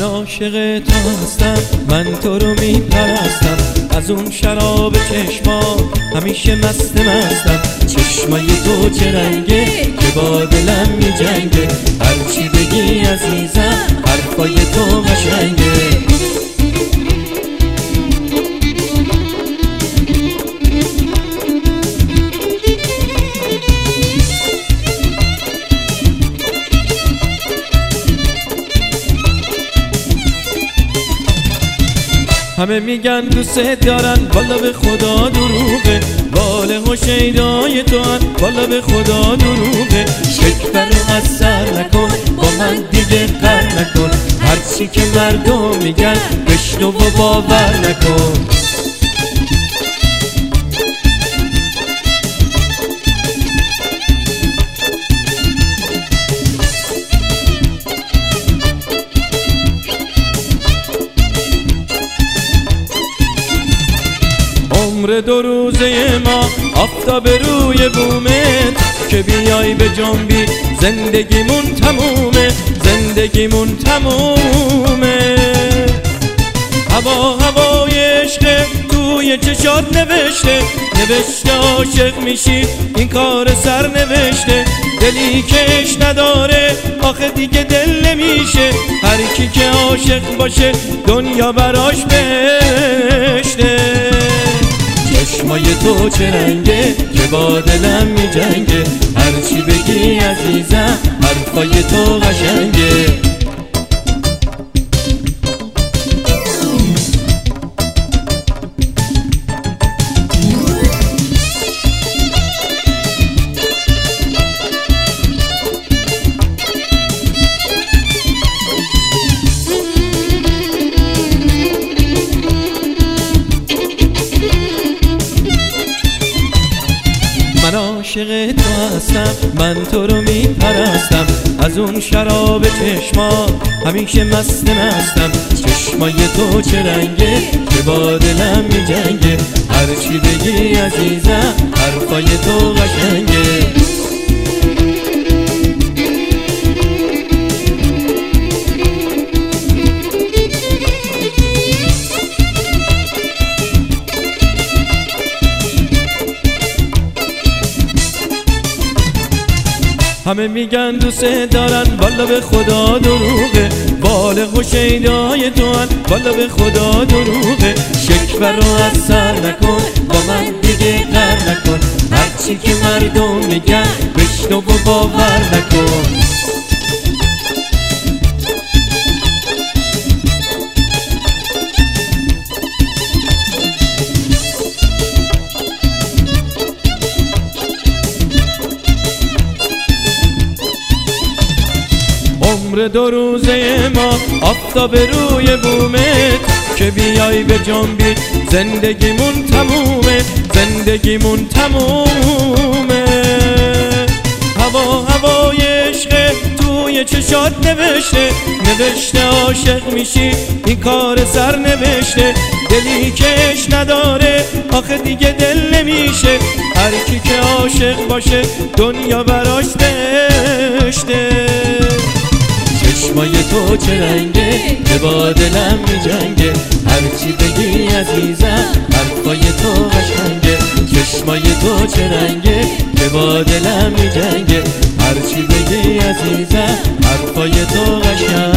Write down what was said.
من عاشق تو هستم، من تو رو میپرستم، از اون شراب چشما همیشه مستم. چشمای تو چه رنگه که با دلم میجنگه، هرچی بگی عزیزم حرفای تو قشنگه. همه میگن دوست دارن، والا به خدا دروغه، بالغ و شیدای تو هن، والا به خدا دروغه. شکر رو از سر نکن، با من دیگه قر نکن، هرچی که مردم میگن بشنو و باور نکن. عمر دو روزه ما آفتاب روی بومت، که بیای به جنبی زندگیمون تمومه، زندگیمون تمومه. هوای عشق توی چشات نوشته، نوشته عاشق میشی این کار سر نوشته. دلی کش نداره آخه دیگه دل نمیشه، هر کی که عاشق باشه دنیا براش بهشته. چشمای تو چه رنگه که با دلم میجنگه، هرچی بگی عزیزم حرفای تو قشنگه. من عاشق تو هستم، من تو رو میپرستم، از اون شراب چشما همیشه مستم. چشمای تو چه رنگه که با دلم میجنگه، هرچی بگی عزیزم حرفای تو قشنگه. همه میگن دوست دارن، والا به خدا دروغه، بالغ و شیدای تو هن، والا به خدا دروغه. شکر رو از سر نکن، با من دیگه قر نکن، هرچی که مردم میگن بشنو و باور نکن. عمر دو روزه ما آفتاب روی بومت، که بیای به جنبی زندگیمون تمومه، زندگیمون تمومه. هوای عشق توی چشات نوشته، نوشته عاشق میشی این کار سر نوشته. دلی کش نداره آخه دیگه دل نمیشه، هر کی که عاشق باشه دنیا براش بهشته. چشمای تو چه رنگه که با دلم میجنگه، هرچی بگی عزیزم حرفای تو قشنگه. چشمای تو چه رنگه که با دلم میجنگه، هرچی بگی عزیزم حرفای تو قشنگه.